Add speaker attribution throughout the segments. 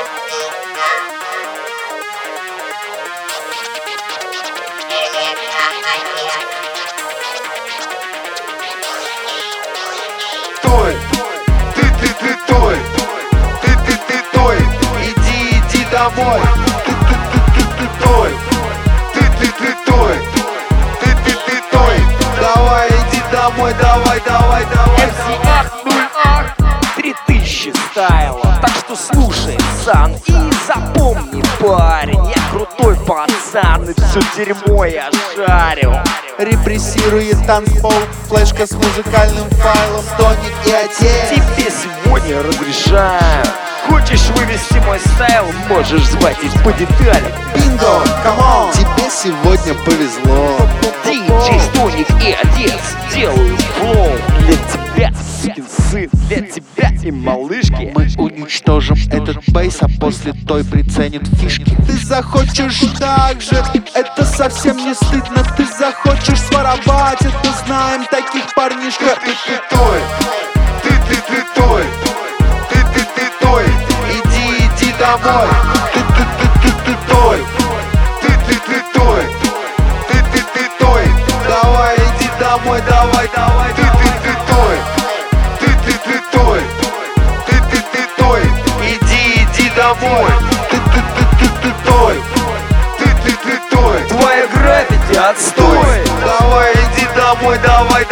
Speaker 1: Той, ты той, ты той, иди домой. Ты той, ты той, ты той, давай иди домой, давай.
Speaker 2: MC Ах 0 3000 стайла. Так что слушай, сан, и запомни, парень, я крутой пацан, и все дерьмо я шарю.
Speaker 3: Репрессирует танцпол, флешка с музыкальным файлом, тоник и отец.
Speaker 2: Тебе сегодня разрешаю. Хочешь вывести мой стайл, можешь звать их по деталям.
Speaker 3: Бинго, камон, тебе сегодня повезло.
Speaker 2: Диджей, Стоник и отец делают флоу для тебя, сукин сын, для тебя и малышки.
Speaker 3: Мы уничтожим этот бейс, а после той приценит фишки. Ты захочешь так же, это совсем не стыдно. Ты захочешь своровать, это знаем таких парнишка.
Speaker 1: Ты той, ты той, ты той, иди домой. Ты той, ты той, ты той, давай иди домой, давай. Ты той, ты той, ты той, иди домой. Ты той, ты той,
Speaker 2: Твоя граффити отстой.
Speaker 1: давай иди домой, давай.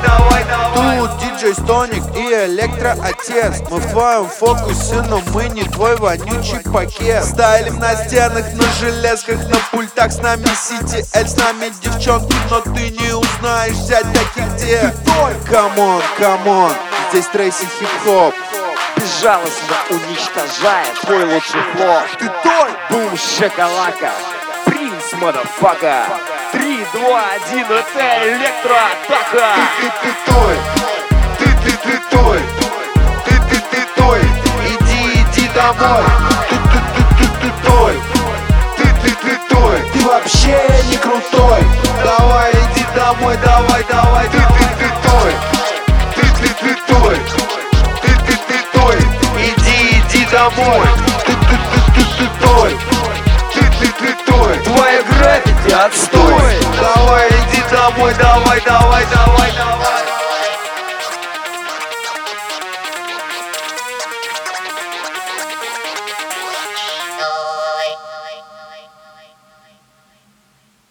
Speaker 3: Тут диджей Стоник и электроотец. Мы в твоем фокусе, но мы не твой вонючий пакет. Стайлим на стенах, на железках, на пультах. С нами CTL, с нами девчонки, но ты не узнаешь взять таких где. Камон, здесь Трейси хип-хоп.
Speaker 2: Безжалостно уничтожая твой лучший флоу.
Speaker 3: Ты той!
Speaker 2: Бум, шоколака, принц, мадафака. 3, 2, 1, это электроатака.
Speaker 1: Ты той, ты той, иди домой. Ты той, ты той,
Speaker 3: Ты вообще не крутой.
Speaker 1: давай иди домой, давай. Ты той, ты той, иди домой. Ты той, ты той,
Speaker 2: Твоя граффити отстой.
Speaker 1: давай иди домой, давай.